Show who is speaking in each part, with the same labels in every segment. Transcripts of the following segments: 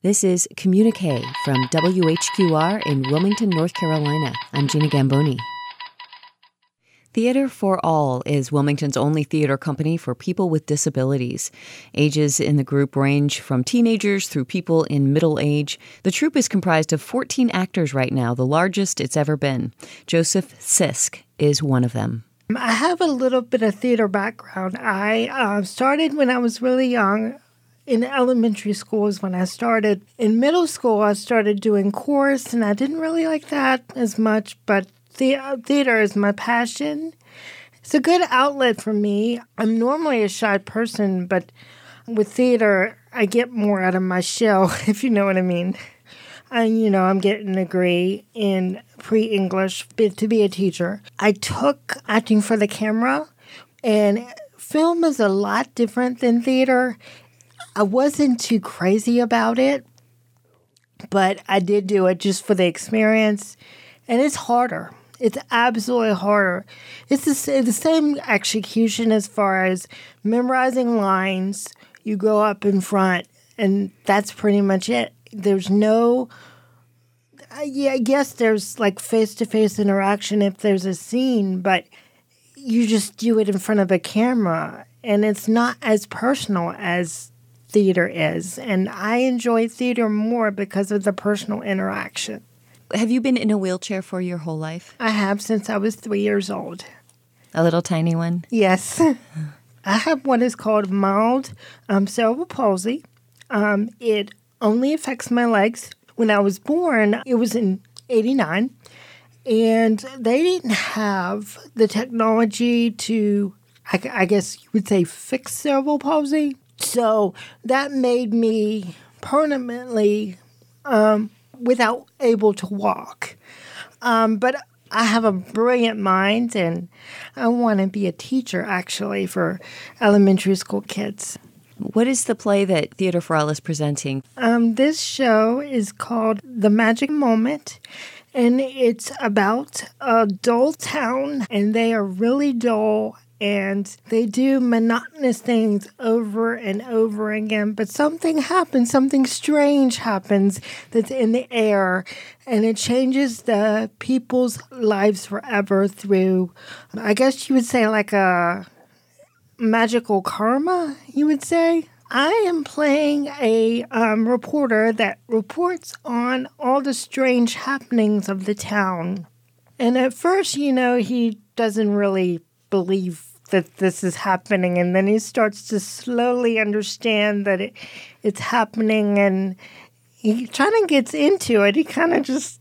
Speaker 1: This is Communique from WHQR in Wilmington, North Carolina. I'm Gina Gamboni. Theater for All is Wilmington's only theater company for people with disabilities. Ages in the group range from teenagers through people in middle age. The troupe is comprised of 14 actors right now, the largest it's ever been. Joseph Sisk is one of them.
Speaker 2: I have a little bit of theater background. I started when I was really young. In elementary school is when I started. In middle school, I started doing chorus, and I didn't really like that as much, but theater is my passion. It's a good outlet for me. I'm normally a shy person, but with theater, I get more out of my shell, if you know what I mean. I'm getting a degree in pre-English to be a teacher. I took acting for the camera, and film is a lot different than theater. I wasn't too crazy about it, but I did do it just for the experience, and it's harder. It's absolutely harder. It's the same execution as far as memorizing lines. You go up in front, and that's pretty much it. There's no, I guess there's like face-to-face interaction if there's a scene, but you just do it in front of a camera, and it's not as personal as theater is. And I enjoy theater more because of the personal interaction.
Speaker 1: Have you been in a wheelchair for your whole life?
Speaker 2: I have since I was 3 years old.
Speaker 1: A little tiny one?
Speaker 2: Yes. I have what is called mild cerebral palsy. It only affects my legs. When I was born, it was in 1989, and they didn't have the technology to, I guess you would say, fix cerebral palsy. So that made me permanently without able to walk. But I have a brilliant mind, and I want to be a teacher, actually, for elementary school kids.
Speaker 1: What is the play that Theater for All is presenting?
Speaker 2: This show is called The Magic Moment, and it's about a dull town, and they are really dull, and they do monotonous things over and over again. But something happens, something strange happens that's in the air, and it changes the people's lives forever through, I guess you would say, like a magical karma, you would say. I am playing a reporter that reports on all the strange happenings of the town. And at first, he doesn't really believe that this is happening, and then he starts to slowly understand that it's happening, and he kind of gets into it. He kind of just,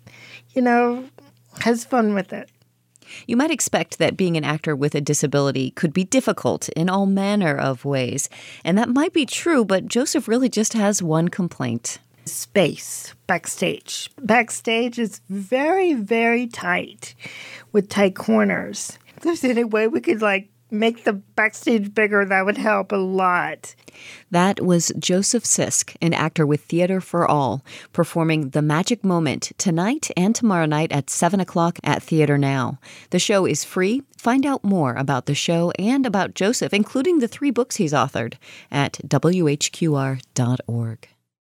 Speaker 2: has fun with it.
Speaker 1: You might expect that being an actor with a disability could be difficult in all manner of ways, and that might be true, but Joseph really just has one complaint.
Speaker 2: Space backstage. Backstage is very, very tight with tight corners. If there's any way we could, make the backstage bigger, that would help a lot.
Speaker 1: That was Joseph Sisk, an actor with Theater for All, performing The Magic Moment tonight and tomorrow night at 7 o'clock at Theater Now. The show is free. Find out more about the show and about Joseph, including the 3 books he's authored, at WHQR.org.